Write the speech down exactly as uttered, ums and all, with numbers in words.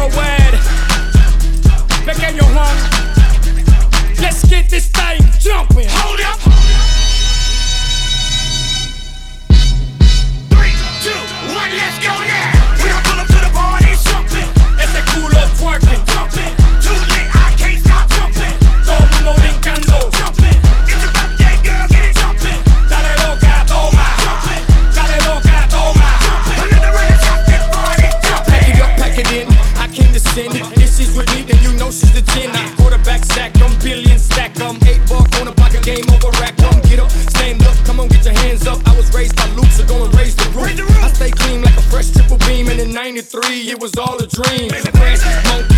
worldwide. Pequeño Juan, let's get this thing jumping. Hold up. Three, two, one, let's go now. We don't pull up to the party jumping. Ese culo twerking, Jumping. Too lit, I can't stop jumping. todo el mundo brincando. Jumping. It's your birthday, girl, get it jumping. Dale loca, toma. Jumping. Dale loca, toma. Another round of top, this party jumping. Pack it up, pack it in. I came to sin. If she's with me, then you know she's the ten. I quarterback sack, I'm billion stack, I'm eight buck on a pocket game over rack. Come get up, stand up, come on, get your hands up. I was raised by Luke, so gonna raise the roof. I stay clean like a fresh triple beam, and in ninety-three, it was all a dream. Fresh monkey.